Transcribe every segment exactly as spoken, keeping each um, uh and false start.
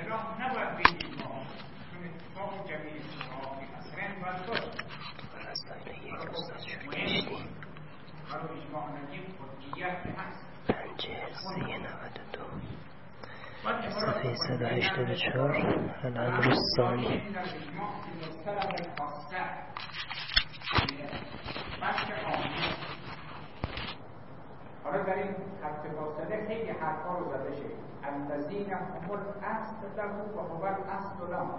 اصطلاح نباید به اجماع، چون اتفاق جمعی اجماع که اصلا باید باید برای اجماع نگیم خودیت هست. پنجه نود و دو صفحه صد و هشتاد و چهار الامر الثانی. حالا در این خط فاصله خیلی حرفا رو زده شد. الذین هم الاصل له و هو الاصل له.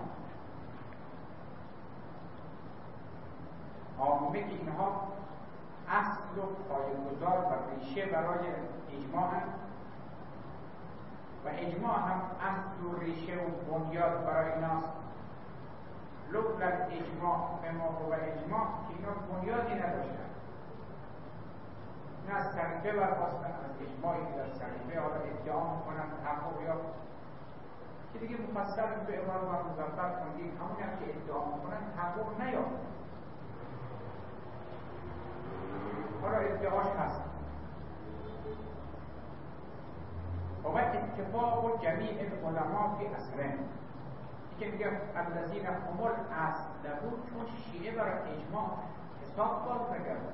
عامه که اینها اصل و پایه‌گذار و ریشه برای اجماع هم و اجماع هم اصل و ریشه و بنیاد برای ایناست. لولا اجماع به ما و اجماع که اینا بنیادی نداشتن، این از صحیفه برخواستن، از اجماعی که در صحیفه حالا ادعا میکنن تحقق یا که دیگه مفصل به عبارت و مزفر کنید همونی هم که ادعا میکنن تحقق نیافت. حالا ادعاش هست و اتفاق و جمیع علما فی اصلن که میگه الذین هم الاصل بود، چون شیعه برای اجماع حساب باز نکردن.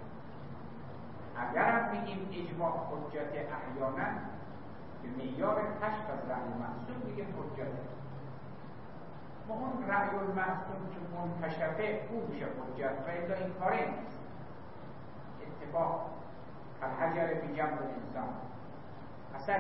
اگر هم بگیم اجماع حجت احیانا به معیار کشف از رأی المعصوم بگیم حجته، و اون رأی المعصوم که منکشفه او میشه حجت و الا این کاره نیست. اتفاق کالحجر فی جنب الانسان اصل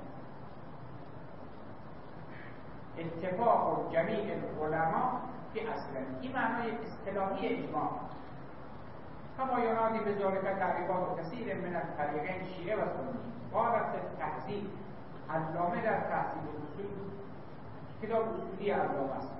اتفاق جمیع العلماء فی اصل، این معنای اصطلاحی اجماع. کما ینادی به ذالک تعریفات کثیر من الفریقین شیعه و سنی. قالت التهذیب، علامه در تهذیب اصول، کتاب اصولی علامه است،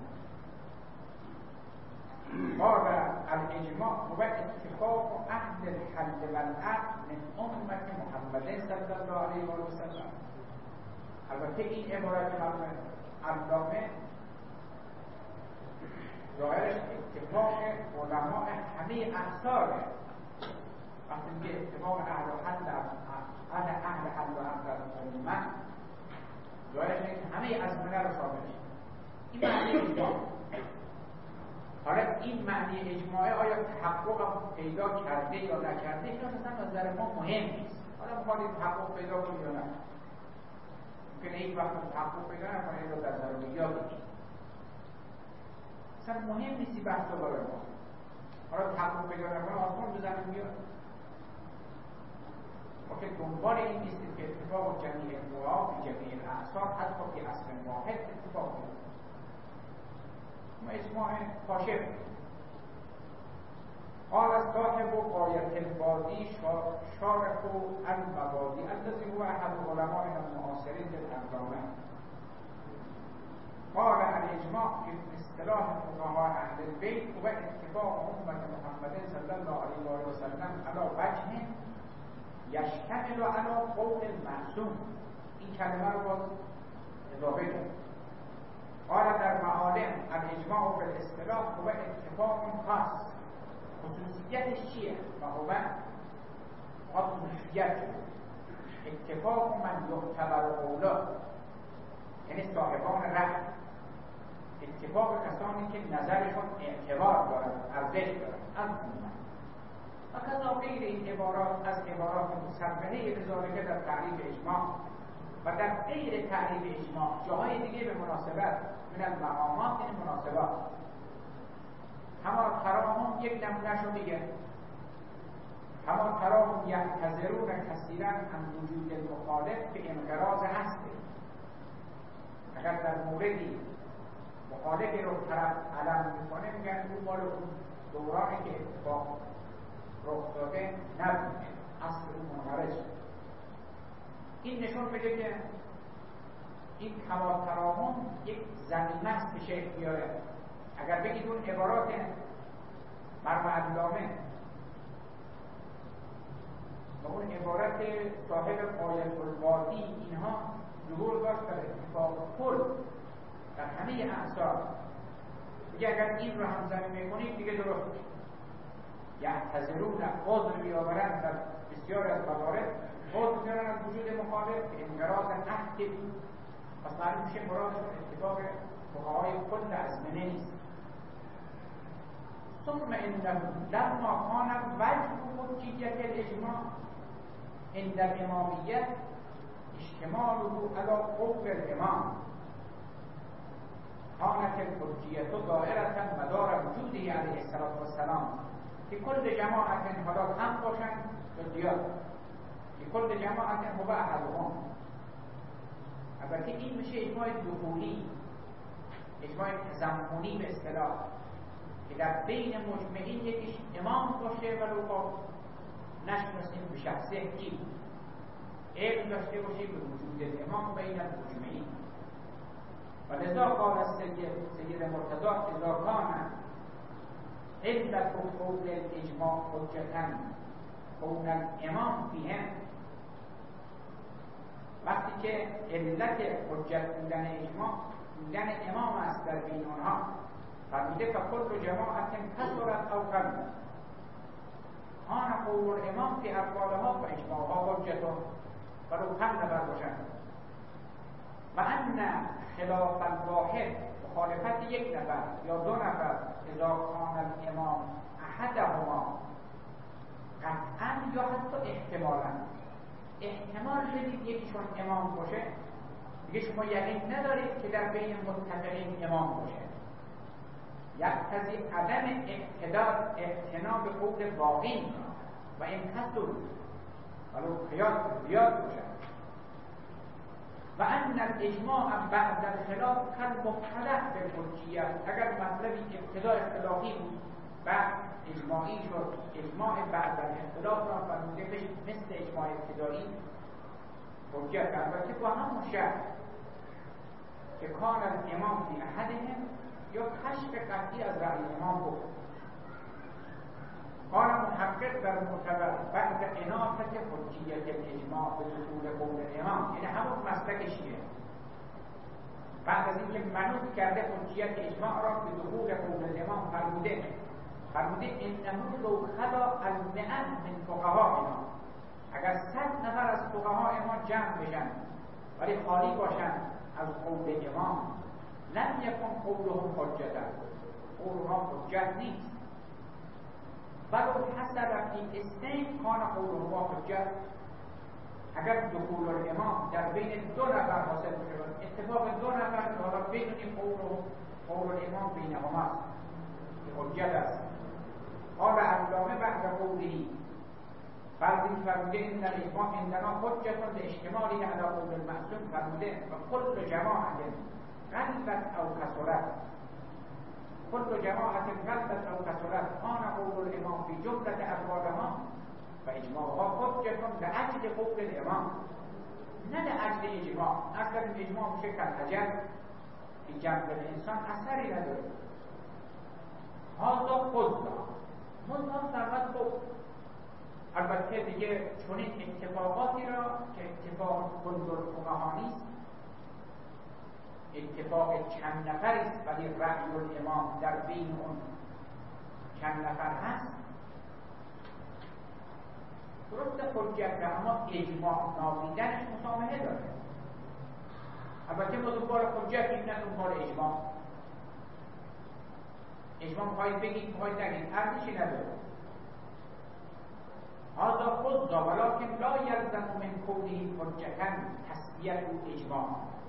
قال الاجماع هو اتفاق اهل الحل والعقد من امت محمد صلی الله علیه و سلم. البته این عبارت علامه ظاهرش اتفاق علماء همه اقصاره. وقتی میگه اتفاق اهل حل اهل اهل حل و عقد امت، ظاهرش اینه که همه ازمنه رو شامل شد. این معنی اجماع. حالا این معنی اجماعه آیا تحقق هم پیدا کرده یا نکرده، این اصلا نظر ما مهم نیست. حالا میخواید تحقق پیدا کنید یا نه، ممکنه یک وقت تحقق پیدا نکنه یا در ضروریات بگید، اصلا مهم نیستی بحث رو برای ما. حالا تحقق پیدا نکنه آسمان به زمین میاد. ما که دنبال این نیستیم که اتفاق جمیع الفقها فی جمیع الاعصار حتی فی اصل واحد اتفاق میاد. ما اجماع کاشف. قال صاحب آیت البادی شارح المبادی الذی هو احد علماء المعاصرین للعلامه. قال الاجماع فی اصطلاح فقهاء اهل البیت و اتفاق امت محمد صلی الله علیه و سلم علی وجه یشتمل علی قول المعصوم. این کلمه رو باز اضافه کرد. قال در معالم الاجماع فی الاصطلاح هو اتفاق خاص. خصوصیتش چیه؟ و هو خصوصیت اتفاق من یعتبر اولا، یعنی صاحبان رأی، اتفاق کسانی که نظرشون اعتبار دارد، ارزش دارد از امت. و کذا غیر این عبارات از عبارات مصرحه بذالک در تعریف اجماع و در غیر تعریف اجماع جاهای دیگه به مناسبت من المقامات، این مناسبات همان تراهم یک نمونهشو میگه، همان تراهم یعتذرون کثیرا عن وجود المخالف به انقراض هسته. اگر در موردی مخالفی رو طرف علم میکنه میگن اون مال اون دورانی که اتفاق رخ داده نبوده، اصل اون منقرض شد. این نشون میده که این کما تراهم یک زمینه است به شکل بیاره. اگر بگید اون عبارات مرمى علامه و اون عبارت صاحب آیت البادی اینها ظهور داشت در اتفاق کل در همه اعصار، میگه اگر این رو هم زمین میکنید دیگه درست میشه. یعتذرون عذر بیاورن در بسیاری از موارد، عذر بیارن از وجود مخالف به انقراض عهد بود. پس معلوم میشه مرادشون اتفاق فقهای کل ازمنه نیست. ثم انه لما كان وجه حجیت الاجماع عند الامامیت اشتماله على قول الامام كانت الحجیت دائرة مدار وجوده علیه الصلاة والسلام، که کل جماعت حالا هم باشن یا زیاد، که کل جماعت هو احدهم. البته این میشه اجماع دخولی، اجماع تضمنی به اصطلاح، که در بین مجمعین یکیش امام باشه ولو با نشناسیم به شخصه کی علم داشته باشه به وجود امام بین مجمعین. و لذا قال السید سید مرتضی اذا کان علت قول الاجماع حجتا کون الامام فیهم، وقتی که علت حجت بودن اجماع بودن امام است در بین آنها، فرموده فکل جماعت کثرت او قلت آن قول الامام فی اقوالها و اجماعها حجتون ولو کم نفر باشند. و ان خلاف الواحد مخالفت یک نفر یا دو نفر اذا کان الامام احدهما قطعا یا حتی احتمالا، احتمال بدید یکیشون امام باشه، دیگه شما یقین ندارید که در بین متفقین امام باشه. یقتضی عدم اعتداد اعتنا به قول باقین و این کسر ولو قیاس زیاد باشد. و ان الاجماع بعد الخلاف کالمبتدع بالحجیت، اگر مطلبی ابتدا اختلافی بود بعد اجماعی شد، اجماع بعد الاختلاف را فرموده بشه مثل اجماع ابتدایی حجت. البته با هم شرط که کان الامام فی احدهم یا کشف قطعی از رأی امام بود. قال محقق در معتبر بعد اناقت حجیت الاجماع به دخول قول امام، یعنی همون مسلک شیعه بعد از اینکه منوط کرده حجیت اجماع را به دخول قول امام فرموده فرموده انه لو خلا المئة من فقهائنا، اگر صد نفر از فقهای ما جمع بشن ولی خالی باشن از قول امام، لم یکن قولهم حجتا، قولها حجت نیست. ولو حصل فی اثنین کان قولها حجت، اگر دخول الامام در بین دو نفر حاصل بشه، اتفاق دو نفر حالا بدونیم قول قول الامام بینهما حجت است. قال علامه بعد قوله بعضی فرموده این الاجماع عندنا حجت لاجتماعی علی قول المعصوم، فرموده و کل جماعت غلبت او کثرت کل جماعت غلبت او کثرت آن قول الامام فی جملت اقوالها و اجماعها حجت لاجل قول الامام، نه لاجل اجماع. اصلا اجماع میشه کالحجر فی جنب الانسان، اثری نداره. هذا خذها منتها فرمد خب البته دیگه چنین اتفاقاتی را که اتفاق کل الفقها نیست، اتفاق چند نفر است ولی رأی الامام در بین اون چند نفر هست، درست حجت، اما اجماع نامیدنش مسامحه داره. البته ما دنبال حجتیم نه دنبال اجماع. اجماع میخواهید بگید میخواهید نگید ارزشی نداره. هذا خذ ولكن لا يلزم من كونه حجتا تسویه اجماع،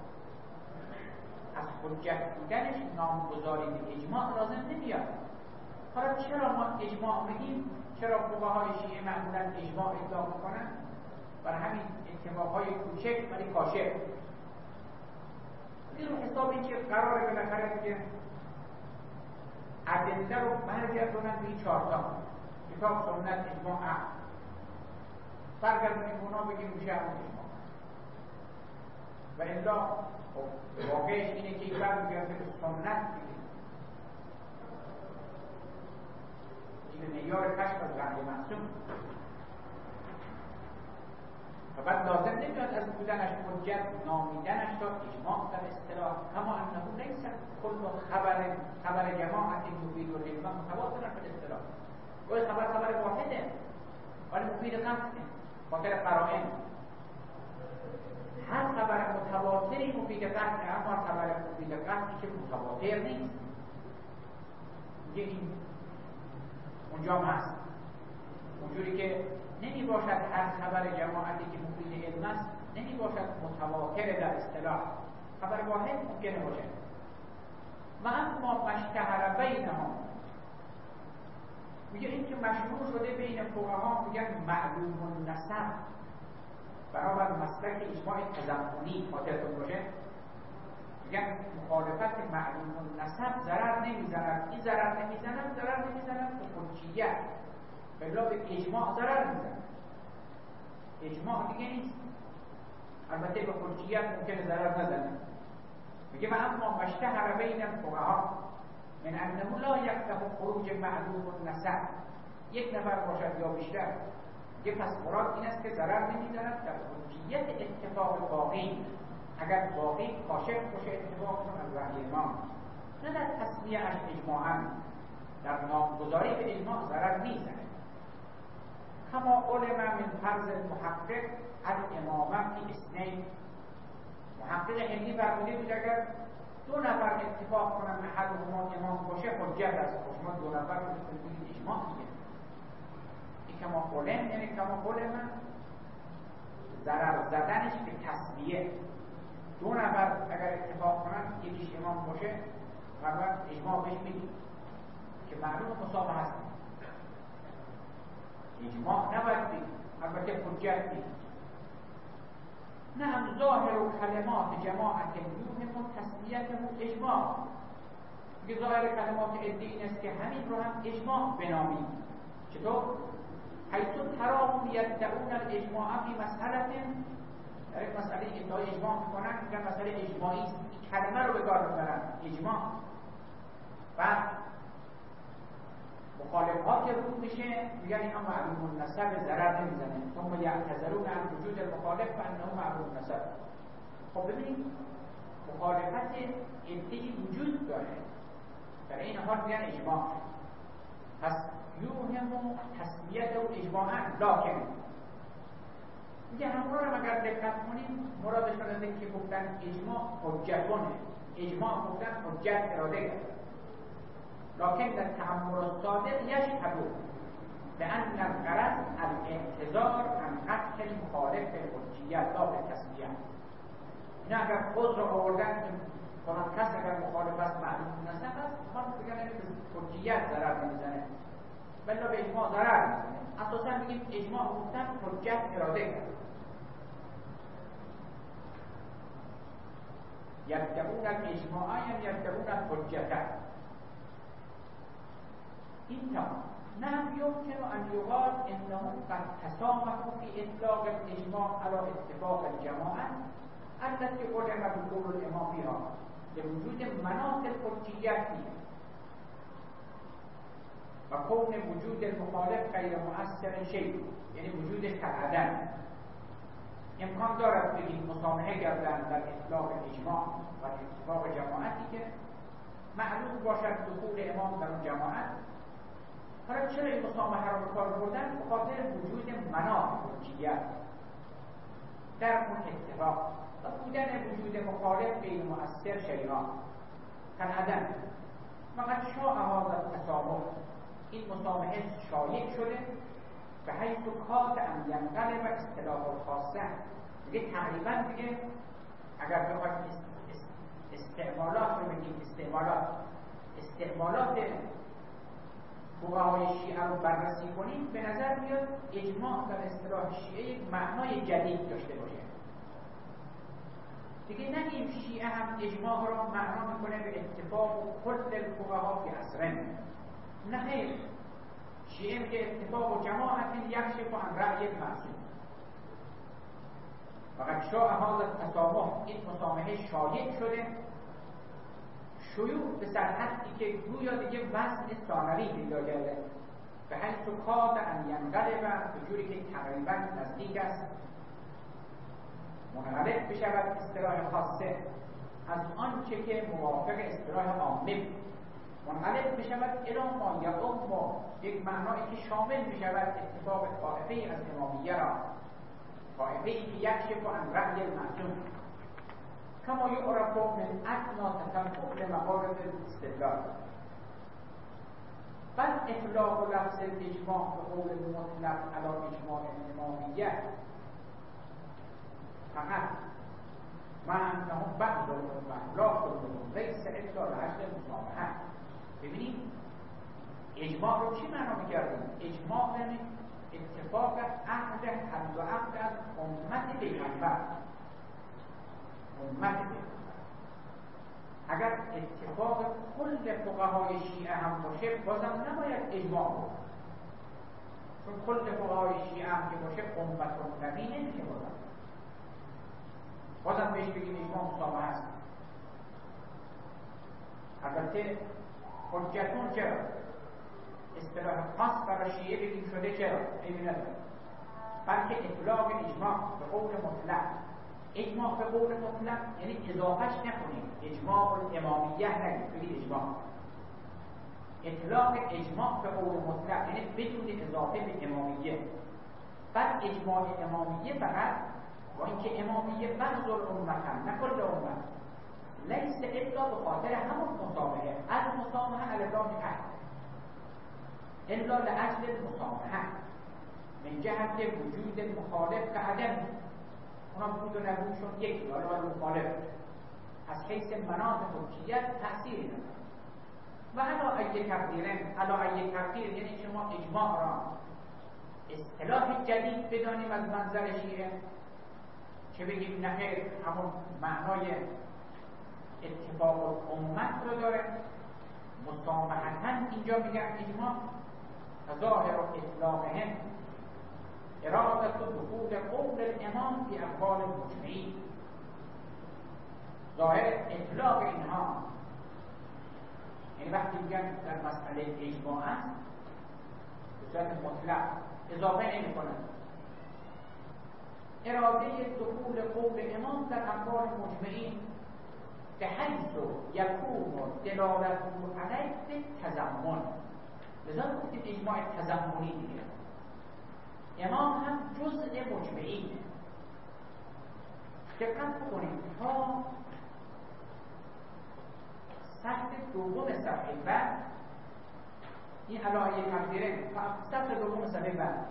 از حجت بودنش نامگذاری به اجماع لازم نمیاد. حالا چرا ما اجماع میگیم؟ چرا فقهای شیعه معمولا اجماع ادعا میکنن؟ برای همین اتفاقهای کوچک ولی کاشف. این رو حساب این که قراره بالاخره که ادله رو برگردونن به این چهارتا کتاب، سنت، اجماع، عقل، برگردونیم اونا بگیم میشه همون اجماع. و الا واقعش اینه که این برمیگرده به سنت دیگه، این معیار کشف از رأی معصوم. و بعد لازم نمیاد از بودنش حجت نامیدنش تا اجماع در اصطلاح، کما انه لیس کل خبر خبر جماعت یفید العلم متواتر فی الاصطلاح. گویا خبر خبر واحده ولی مفید قطعه خاطر قرائن. هر خبر متواتری مفید مفید قطع، اما خبر مفید قطعی که متواتر نیست. میگه این اونجا هست، اونجوری که نمی باشد هر خبر جماعتی که مفید علم است نمی باشد متواتر در اصطلاح، خبر واحد ممکنه باشه. و اما مشتهر بینهم، میگه این که مشهور شده بین فقها میگن معلوم النسب، برابر مسلک اجماع تضمنی خاطرتون باشه، میگن مخالفت معلوم النسب ضرر نمیزند، این ضرر نمیزند، ضرر نمیزند به حجیت، بلا به اجماع ضرر میزند. اجماع دیگه نیست، البته به حجیت ممکنه ضرر نزنه. میگه و اما مشتهر بین الفقها من انه لا یقطع خروج معلوم النسب، یک نفر باشد یا بیشتر، میگه پس مراد این است که ضرر نمیزند در حجیت اتفاق باقی، اگر باقی کاشف باشه اتفاقشون از رأی امام، نه در تصمیه اش اجماعاً، در نامگذاری به اجماع ضرر میزنه. کما علم من فرض المحقق الامامه فی اثنین، محقق هندی فرموده بود اگر دو نفر اتفاق کنن احدهما امام باشه حجت است، شما دو نفر رو بگید اجماع دیگه. این کما علم یعنی کما علم ضرر زدنش به تصویه، دو نفر اگر اتفاق کنن یکیش امام باشه فرمان اجماع بهش میدیم که معلوم مصابه هست، اجماع نباید بید، البته حجت بید. نه ظاهر و کلمات جماعت یوهم تسمیته اجماع، که ظاهر کلمات عده این است که همین رو هم اجماع بنامیم. چطور؟ حیث تراهم یدعون الاجماع فی مسئله، در این مسئله ادعای اجماع میکنن، میگن مسئله اجماعی است، این کلمه رو به کار میبرن اجماع. و مخالفات رو میشه میگن اینا معلوم النسب ضرر نمیزنه، ثم یعتذرون عن وجود المخالف فانه معلوم النسب. خب ببینید مخالفت عده‌ای وجود داره، در این حال میگن اجماع، پس یوهم تسمیته و اجماعا، لکن میگه همون رو اگر دقت کنیم مرادشون از این که گفتن اجماع حجتونه، اجماع گفتن حجت اراده کرد، لكن در تأمل الصادق يشهد بأن الغرض الاعتذار عن قطع المخالف بالحجیت لا بالتسمیه. اینا اگر خود را آوردن که فلان کس اگر مخالف است معلوم النسب است، ما بگن این به حجیت ضرر نمیزنه، بلا به اجماع ضرر میزنه. اساسا میگیم اجماع گفتن حجت اراده کرد. یدعون الاجماع یعنی یدعون الحجت. این نه يمكن ان يقال انهم قد تسامحوا في اطلاق الاجماع على اتفاق الجماعه التي علم بقول الامام فيها لوجود مناط الحجیت و کون وجود المخالف غیر مؤثر شیء، یعنی وجودش کالعدم. امکان دارد بگیم مسامحه کردن در اطلاق اجماع و اتفاق جماعتی که معلوم باشد دخول امام در اون جماعت. حالا چرا این مسامحه را به کار بردن؟ به خاطر وجود مناط حجیت در اون اتفاق و بودن وجود مخالف غیر مؤثر شیئا کالعدم. فقط شاء هذا التسامح، این مسامحه شایع شده به حیث کاد ان ینقلب اصطلاح الخاصه. دیگه تقریبا دیگه اگر بخوایم استعمالات رو بگیم، استعمالات استعمالات فقهای شیعه رو بررسی کنیم، به نظر میاد اجماع در اصطلاح شیعه یک معنای جدید داشته باشه. دیگه نگیم شیعه هم اجماع رو معنا میکنه به اتفاق کل الفقها فی عصرن، نه خیر، شیعه میگه اتفاق و جماعت یکشف عن رأی المعصوم. فقط شاء هذا التسامح، این مسامحه شایع شده، شیوع به سرحدی که گویا دیگه وزن ثانوی پیدا کرده، به حیث کاد ان ینقلب، به جوری که تقریبا نزدیک است منقلب بشود اصطلاح خاصه از آنچه که موافق اصطلاح عامه منقلب بشود الی ما یعم، یک معنایی که شامل بشود اتفاق طائفه از امامیه را، طائفه ای که یکشف عن رأی المعصوم. کما یعرف من ادنا تطبق لمقارب الاستدلال. بل اطلاق لفظ الاجماع به قول مطلق علی اجماع امامیه فقط مع انه بعض الامه لا كلهم لیس الا لأجل المسامحه. ببینید اجماع رو چی معنا می‌کردیم؟ اجماع یعنی اتفاق عقد حد و عقد از امت پیغمبر. امت پیغمبر اگر اتفاق کل فقهای شیعه هم باشه بازم نباید اجماع بود، چون کل فقهای شیعه هم که باشه امت النبی نمیشه. بازم بازم بهش بگیم اجماع مسامحه است. البته حجتون چرا؟ اصطلاح خاص برای شیعه بگیم شده چرا؟ عیبی نداره. بلکه اطلاق اجماع به قول مطلق، اجماع به قول مطلق یعنی اضافهش نکنید، اجماع الامامیه نگید، بگید اجماع. اطلاق اجماع به قول مطلق یعنی بدون اضافه به امامیه. بعد اجماع امامیه فقط با اینکه امامیه بعض الامت هم نه کل امت، لیس الا به خاطر همون مسامحه، از مسامحه الابرام عهد الا لأجل المسامحه من جهت وجود مخالف که عدم اونا بود و نبودشون یکی، حالا مخالف از حیث مناط حجیت تأثیری نداره. و علا ای تقدیرن، علا ای تقدیر یعنی شما اجماع را اصطلاح جدید بدانیم از منظر شیعه، چه بگیم نخیر همون معنای اتفاق امت رو داره. مسامحتن اینجا میگن اجماع ظاهر و اطلاقهم ارادت و دخول قول الامام فی اقوال المجمعین. ظاهر اطلاق اینها یعنی وقتی میگن در مسئله اجماع است به صورت مطلق اضافه نمی کنن، اراده دخول قول امام در اقوال مجمعین به حیث یکون دلالته علیه تضمن. لذا گفتیم اجماع تضمنی دیگه. امام هم جزء مجمعینه. دقت بکنید تا سطح دوم صفحه بعد این علایه تقدیره سطح دوم صفحه بعد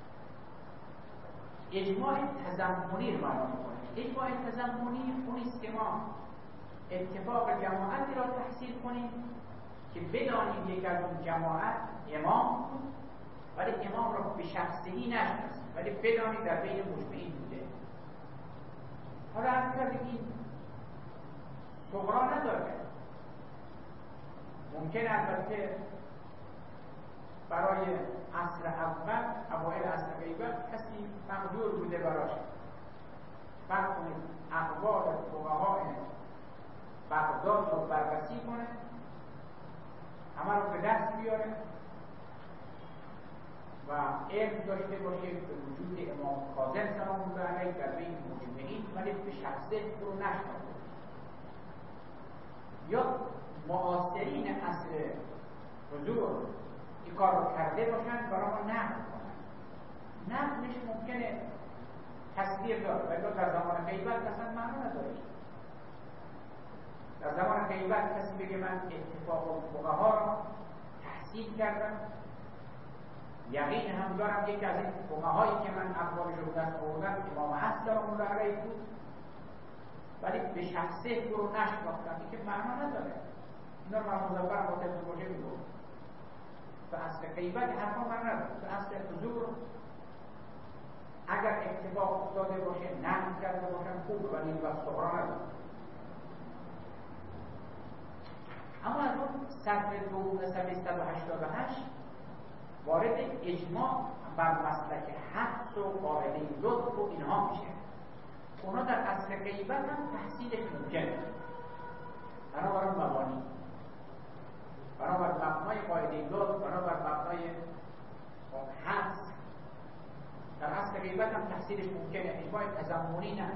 اجماع تضمنی رو معنا می‌کنه. اجماع تضمنی اونیست که ما اتفاق جماعتی را تحصیل کنیم که بدانیم یک از اون جماعت امام بود ولی امام را به شخصی نشناسیم ولی بدانیم در بین مجمعین بوده. حالا عرض کردیم این صغرا نداره. ممکن البته برای عصر اول اوائل عصر غیبت کسی مقدور بوده براش فرق کنید اقوال فقهای بغداد رو بررسی کنه، همه رو به دست بیاره و علم داشته باشه به وجود امام کاظم سلام الله علیه در بین مجمعین ولی به شخصه رو نشناخته. یا معاصرین عصر حضور این کار رو کرده باشن برای ما نقل کنن. نقلش ممکنه تصویر داره ولی در زمان غیبت اصلا معنا نداره. در زمان غیبت کسی بگه من اتفاق فقها را تحصیل کردم، یقین هم دارم یکی از این فقهایی که من اقوالش رو دست آوردم امام حسن سلام الله علیه بود ولی به شخصه تو رو نشناختم، این که معنا نداره. اینا رو من مزبر مطلب باشه میگم به اصل غیبت حرفا من نداره. به اصل حضور اگر اتفاق افتاده باشه نقل کرده باشن خوب ولی این وقت صغرا نداره. اما از اون صفحه دوم صفحه صد و هشتاد و هشت وارد اجماع بر مسلک حدس و قاعده لطف و اینها میشه. اونا در اصل غیبت هم تحصیلش ممکنه بنابر مبانی، بنابر مبنای قاعده لطف، بنابر مبنای حدس در اصل غیبت هم تحصیلش ممکنه. اجماع تضمنی نه.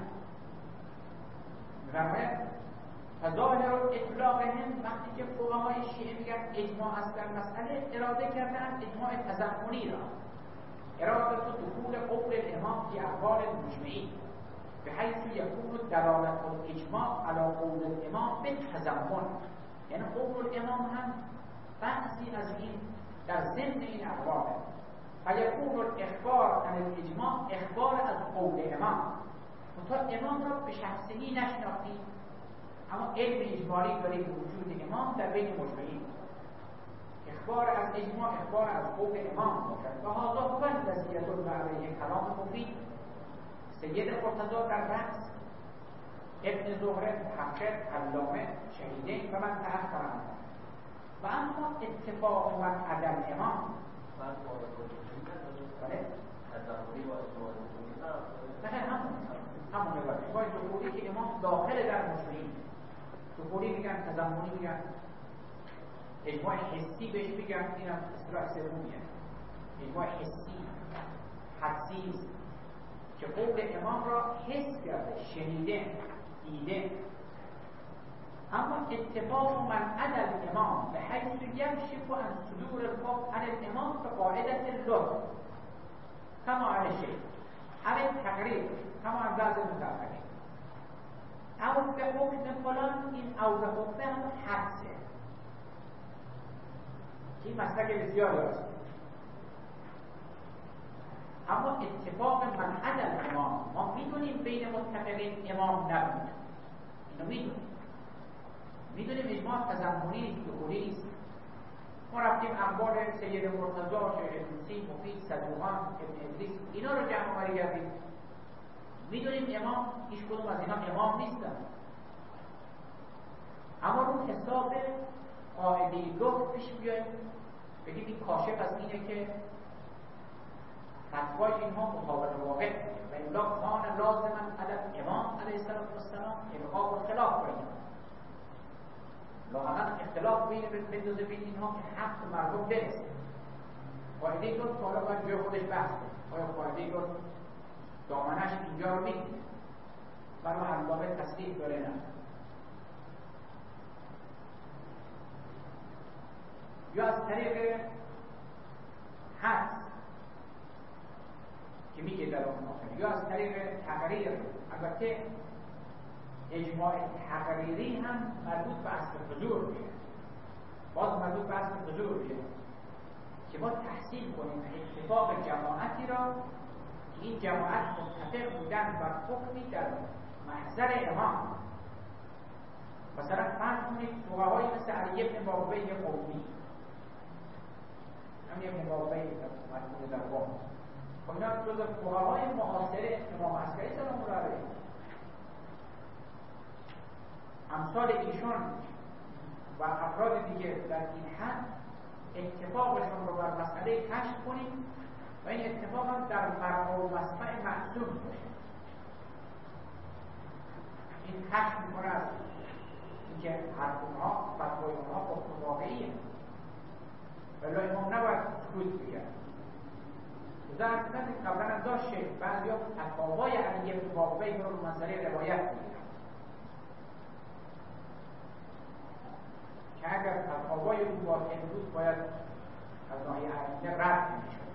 می‌فرماید فظاهر اطلاقهم وقتی که فقهای شیعه میگن اجماع است در مسئله اراده کردن اجماع تضمنی را، اراده تو دخول قول امام فی اقوال مجمعین. به حیث یکون دلالت الاجماع علی قول الامام به تضمن، یعنی قول الامام هم بحثی از این در ضمن این اقواله. فیکون الاخبار عن الاجماع اخبار از قول امام، تا امام را به شخصی نشناختیم اما علم اجمالی داریم وجود امام در بین مجمعین. اخبار از اجماع اخبار از قول امام باشد. و هذا هو الذی يدل علیه کلام مفید سید مرتضی در بحث، ابن زهره، محقق، علامه، شهیدین و من تأخر عنه. و اما اتفاق من عدل امام بله؟ نه همون همون نگاه نگاه دخولی که امام داخل در مجمعین، دخولی میگن، تضمنی میگن، اجماع حسی بهش میگن، اینم اصطلاح سومیه، اجماع حسی حدسی که قول امام را حس کرده، شنیده، دیده. اما اتفاق من عدل امام به حیث یکشف عن صدور الحکم عن الامام به قاعدت اللطف کما علی شیء علی تقریر کما عن بعض المتأخرین. او به حکم فلان، این او به حکم هم حدسه، این مسلک بسیار دارست. اما اتفاق من عدل امام، ما میدونیم بین متفقین امام نبود، اینو میدونیم، میدونیم اجماع تضمنی دخولی نیست. ما رفتیم اخبار سید مرتضی، شیخ طوسی، مفید، صدوقان، ابن ادریس اینا رو جمع آوری کردیم، میدونیم امام هیچ کدوم از اینا امام نیستن. اما رو حساب قاعده لطف پیش بیاییم بگیم این کاشف از اینه که فتوای اینها مطابق واقع و الا کان لازما علی امام علیه السلام القاء و خلاف کنیم، لااقل اختلاف بین بندازه بین اینها که حق مردم برسه. قاعده لطف حالا باید جای خودش بحث کنیم، آیا قاعده لطف دامنش اینجا رو میگیره برای علامه تصدیق داره نه، یا از طریق حدس که میگه در اون آخر، یا از طریق تقریر. البته اجماع تقریری هم مربوط به اصل حضور میشه، باز مربوط به اصل حضور میشه که ما تحصیل کنیم اتفاق جماعتی را که این جماعت متفق بودن بر حکمی در محضر امام. مثلا فرض کنید فقهایی مثل علی بن باقبه قومی، همین ابن باقبه مربوط در قوم، خب اینا جز فقهای معاصر امام عسکری سلام الله علیه، امثال ایشون و افراد دیگه در این حد اتفاقشون رو بر مسئله کشف کنیم و این اتفاق هم در مرمى و مسمع معصوم باشه. این کشف میکنه از اینکه حرف اونها فتوای اونها حکم واقعیه، ولی امام نباید سکوت بگرد. در حقیقت قبلا هم داشته بعضی ها فتاوای علی بن باقبه رو مسئله روایت میگیرن که اگر فتاوای اون واقع بود باید از ناحیه عقیده رد میشد.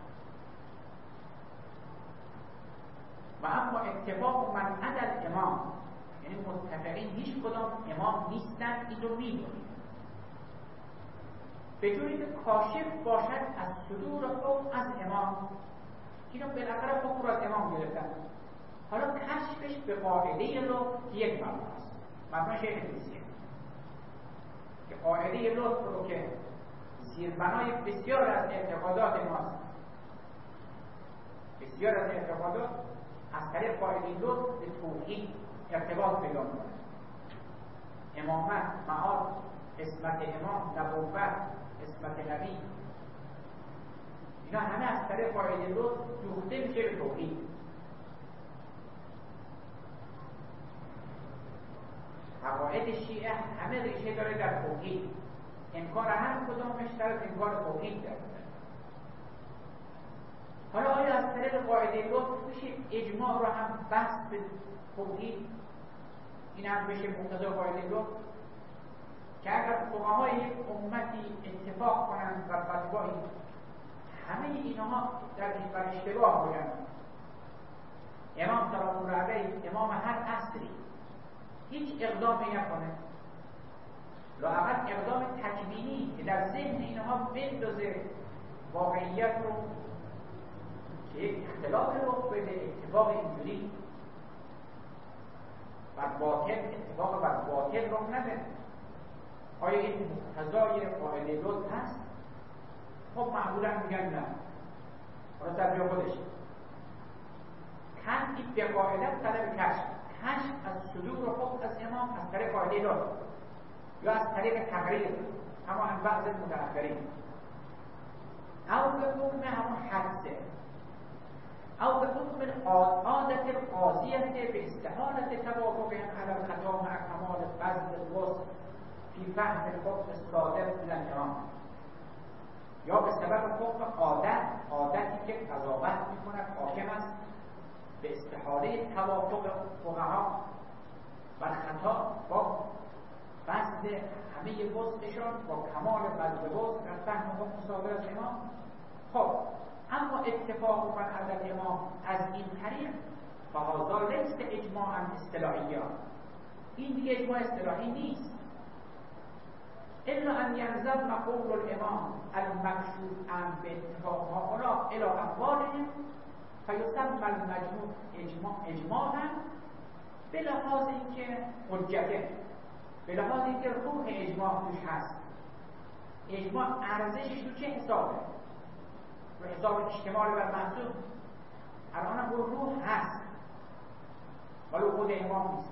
و اما اتفاق من عدل امام، یعنی متفقین هیچ کدام امام نیستن، این رو میدونیم به جوری که کاشف باشد از صدور حکم از امام. اینو بالاخره حکم رو از امام گرفتن، حالا کشفش به قاعده لطف که یک مبنا است، مبنا شیخ طوسیه که قاعده لطف رو که زیربنای بسیار از اعتقادات ماست، بسیار از اعتقادات از طریق قاعده لطف به توحید ارتباط پیدا می‌کنه. امامت، معاد، اسمت امام، نبوت، اسمت نبی، اینا همه از طریق قاعده لطف دوخته میشه به توحید. عقاید شیعه همه ریشه داره در توحید، انکار هر کدامش در انکار توحید داره. حالا آیا از طریق قاعده لطف میشه اجماع رو هم بحث به توحید، این هم بشه مقتضای قاعده لطف؟ که اگر فقهای یک امتی اتفاق کنند و فتوایی همه اینها در بر اشتباه بودن، امام سلام الله علیه امام هر عصری هیچ اقدامی نکنه، لااقل اقدام تکوینی که در ذهن اینها بندازه واقعیت رو که یک اختلاف رو بده، اتفاق اینجوری بر باطل اتفاق بر باطل رو نده. آیا این مقتضای قاعده لطف هست؟ خب معمولا میگن نه، حالا در جا خودش کشف به قاعده طلب کشف کشف از صدور خود از امام از طریق قاعده لطف یا از طریق تقریر، اما ان بعض متأخرین او به حکم همون حدثه او به حکم عادت القاضیه به استحالت توافقهم علی الخطا مع کمال فضل الوصف فی فهم الحکم الصادر من الامام، یا به سبب حکم عادت عادتی که قضاوت میکند حاکم است به استحاله توافق فقها و خطا با فضل همه وصفشان با کمال فضل وصف در فهم حکم صادر از امام. خب اما اتفاق من عدد امام از این طریق فهذا لیس اجماعا اصطلاحیا، این دیگه اجماع اصطلاحی نیست، الا ان ینظم قول الامام المکشوف عن باتفاق هؤلاء الى اقوالهم فیسمى المجموع اجماع اجماعا به لحاظ اینکه حجته، به لحاظ اینکه روح اجماع توش هست. اجماع ارزشش تو چه حسابه؟ رو حساب اشتمال بر محسوب. الان هم روح هست ولو خود امام نیست.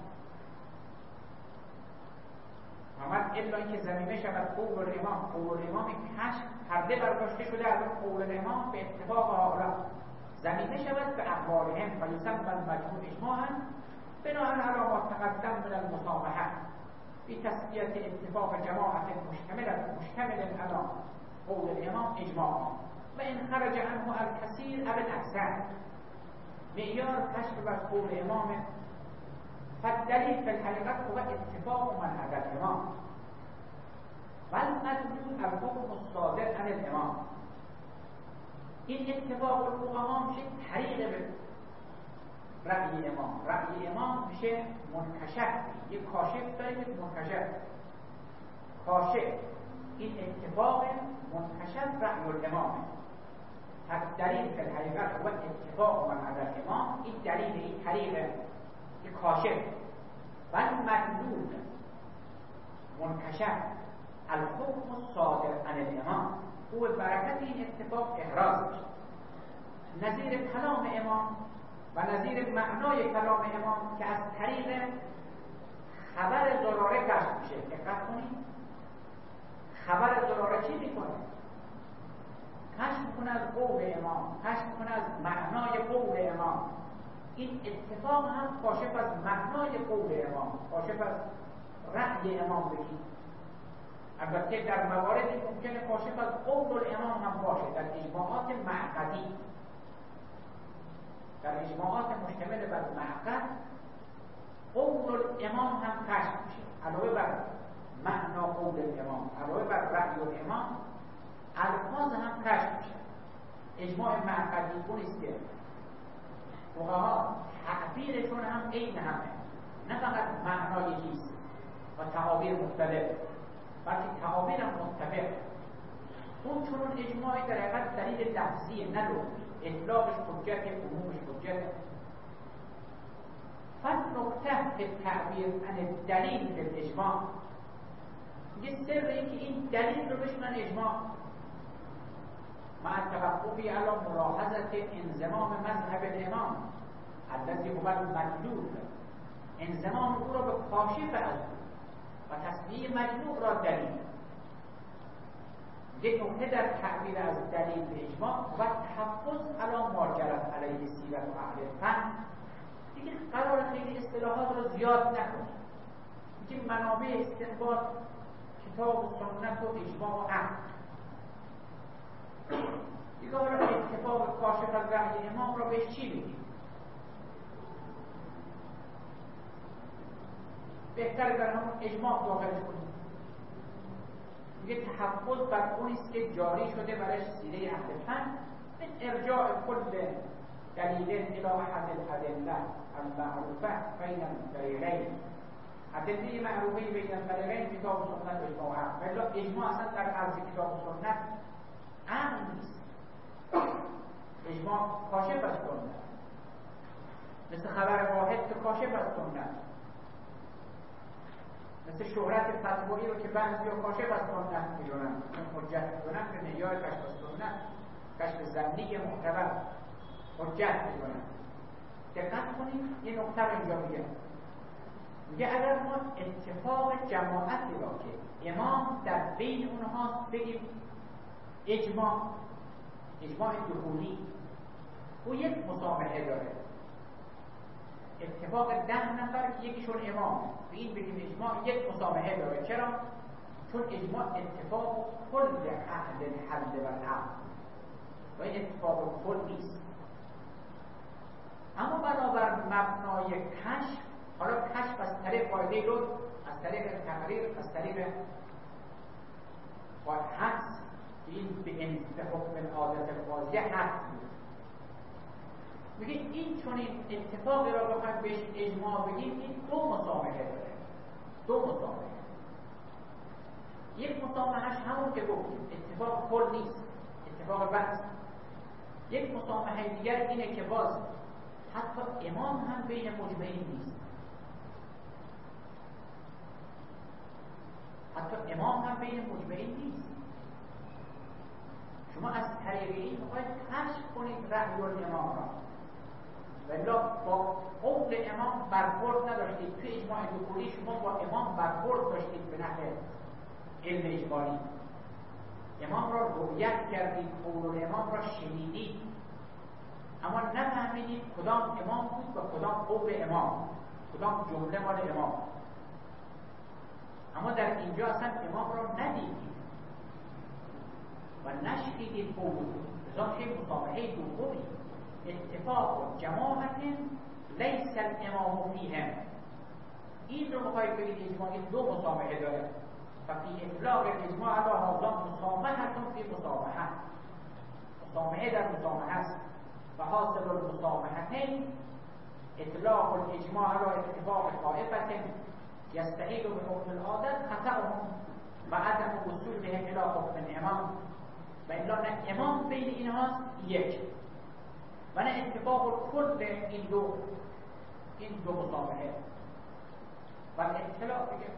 محمد الا اینکه ضمیمه شود قول الامام، قول الامام کشف پرده برداشته شده از قول الامام به اتفاق هؤلاء ضمیمه شود به اقوالهم فیسمى المجموع اجماعا بناء علی ما تقدم من المسامحه بتسمیه اتفاق جماعت مشتمل مشتمل علی قول الامام اجماعا و ان خرج عنه الكثير او الاکثر. معیار کشف بر قول امام فالدلیل فی الحقیقت هو اتفاق من علی الامام و المدلول الحکم الصادر عن الامام. این اتفاق الفقها میشه طریق به رأی امام. رأی امام میشه منکشف، یک کاشف داریم یک منکشف. کاشف این اتفاق منکشف رأی الامامه. دلیل فی الحقیقت هو اتفاق من علی الامام، این دلیل این طریق یک کاشف و المدلول منکشف الحکم الصادر عن الامام. او برکت این اتفاق احراز میشه. نظیر کلام امام و نظیر معنای کلام امام که از طریق خبر ضراره کشف میشه. دقت کنید، خبر ضراره چی میکنه؟ کشف میکنه از قول امام، کشف میکنه از معنای قول امام. این اتفاق هم کاشف از معنای قول امام، کاشف از رأی امام بگید. البته در مواردی ممکنه کاشف از قول الامام هم باشه، در اجماعات معقدی، در اجماعات مشتمل بر معقد قول الامام هم کشف میشه، علاوه بر معنا قول الامام، علاوه بر رأی الامام الفاظ هم کشف میشه. اجماع معقدی اونیست که فقها تعبیرشون هم عین همه، نه فقط معنای چیز و تعابیر مختلف، بلکه تعابیر هم متفق. اون چون اجماعی در حقیقت دلیل لفظیه نه لغوی، اطلاقش حجت، عمومش حجت. فالنکته به تعبیر عن دلیل به اجماع، یه سر این که این دلیل رو بشونن اجماع مع توقفی علی ملاحظت انضمام مذهب الامام الذی هو المدلول، انضمام او را به کاشف از و تصمیه مجموع را دلیل. یک نکته در تعبیر از دلیل به اجماع و تحفظ علی ما جرت علیه سیرت و اهل فن. دیگه قرار خیلی اصطلاحات رو زیاد نکنیم، دیگه منابع استنباط کتاب و سنت و اجماع و عقل. دیگه حالا اتفاق کاشف از رأی امام را بهش چی بگیم؟ بهتر در همون اجماع داخلش کنیم. دیگه تحفظ بر اونیست که جاری شده برش سیره اهل فن، به ارجاع کل دلیل الى احد الادله المعروفه بین الفریقین، ادله معروفه بین الفریقین کتاب و سنت و اجماع و عقل. ولی اجماع اصلا در عرض کتاب و سنت عقل نیست. اجماع کاشف از سنت، مثل خبر واحد که کاشف از سنت، مثل شهرت فتوایی رو که بعضی ها کاشف از سنت میدونن، حجت میدونن به معیار کشف از سنت، کشف ضمنی معتبر حجت میدونن. دقت کنید یه نکته رو اینجا میگه، میگه اگر ما اتفاق جماعتی را که امام در بین اونها بگیم اجماع، اجماع دخولی، او یک مسامحه داره. اتفاق ده نفر که یکیشون امام، به این بگیم اجماع، یک مسامحه داره. چرا؟ چون اجماع اتفاق کل اهل الحل و العقد و این اتفاق کل نیست. اما بنابر مبنای کشف، حالا کشف از طریق قاعده لطف، از طریق تقریر، از طریق حدس، این به حکم عادت قاضی حدس بود. میگه این چون این اتفاقی را بخوایم بهش اجماع بگیم، این دو مسامحه داره. دو مسامحه. یک مسامحهش همون که گفتیم اتفاق کل نیست، اتفاق بحث. یک مسامحه دیگر اینه که باز حتی امام هم بین مجمعین نیست، حتی امام هم بین مجمعین نیست. شما از طریق این میخواید کشف کنید رأی الامام را، ولی با قول امام برخورد نداشتید. توی اجماع دخولی شما با امام برخورد داشتید به نحو علم اجمالی، امام را رؤیت کردید، قول امام را شنیدید، اما نفهمیدید کدام امام بود و کدام قول امام، کدام جمله مال امام. اما در اینجا اصلا امام را ندیدید و نشنیدید قول بود. لذا میشه مسامحه دومی، اتفاق جماعت لیس الامام فیهم. این رو میخواید بگید اجماع این دو مسامحه داره و فی اطلاق اجماع علی هذا مسامحه فی مسامحه، مسامحه در مسامحه است. و حاصل المسامحتین اطلاق الاجماع علی اتفاق طائفه یستحیل به حکم العادت خطأهم و عدم وصولهم الی حکم امام. و الا نه امام بین اینها یک و نه اتفاق کل این دو این دو مسامحه و اطلاق دیگه